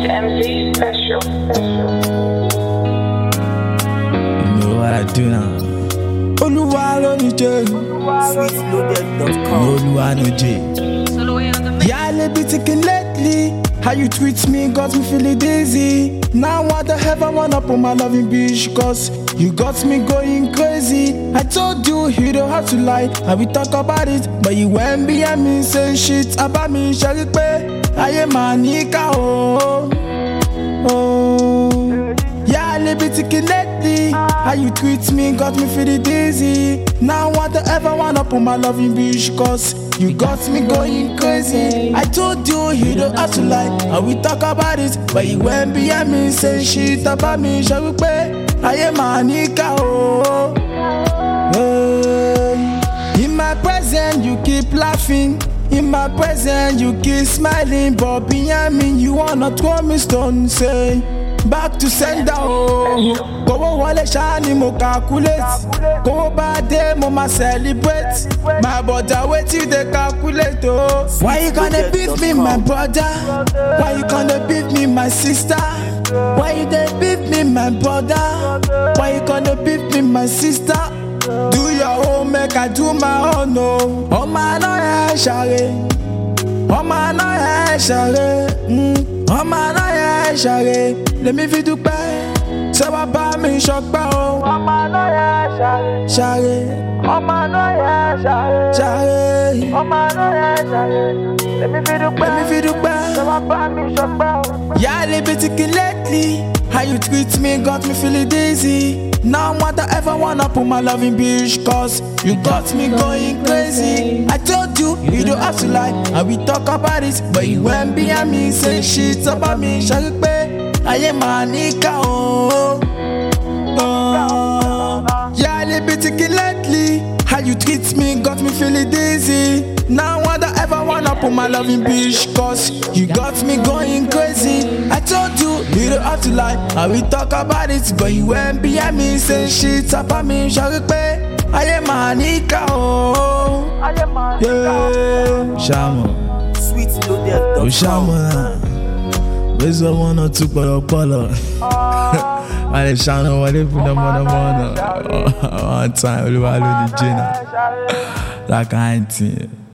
MC Special. You know what I do now. Oluwa lo ni je. Sweetloaded.com. Oluwa no je. Yeah, I be thinking lately. How you treat me got me feeling dizzy. Now what the hell I wanna put my loving bitch, cause you got me going crazy. I told you don't have to lie, and we talk about it, but you went behind me saying shit about me. Shall it pay? I am a nika, oh. Yeah, I be thinking lately. How you treat me got me feeling dizzy. Now what the ever wanna put my loving bitch, cause you got me going crazy. I told you don't have to lie, and we talk about it, but you went behind me saying shit about me. Shall we pay? I am a nika, oh. In my present you keep laughing, in my present you keep smiling, but behind me you wanna throw me stone. Say back to sender, oh. Go wale shani mo calculate, go bad day mo ma celebrate. My brother wait till they calculate, oh. Why you gonna beat me, my brother? Why you gonna beat me, my sister? Why you dey beat me, my brother? Why you gonna beat me, my sister? Do your own, make I do my own, no. Oh man, no yeah, share. Oh man, no yeah, share. Oh man, no yeah, share. Let me fi dúpẹ́. Ṣé wàá bá mi ṣọpẹ́ o? Oh man, no yeah, share. Share. Oh man, no yeah, share. Share. Oh man, no yeah, share. Let me fi dúpẹ́. Let me fi dúpẹ́. Ṣé wàá bá mi ṣọpẹ́ o? Yeah, I be thinking lately. How you treat me got me feeling dizzy. Now what I ever wanna put my loving bitch, cause you got me going crazy. I told you don't have to lie, and we talk about it, but you went behind me saying shit about me. Shall we pay? I am a nika, oh. Yeah, I be thinking lately. How you treat me got me feeling dizzy. Now what I ever wanna put my loving bitch, cause you got me going crazy. I told you don't have to lie, and we talk about it, but you went behind me saying shit about me. Shall we pay? I am a nika, oh. Yeah. Shamo. Sweetloaded.com. Oh, Shamo. Where's the one or two polo? I dey shine what if no more. One time, we were like kind thing.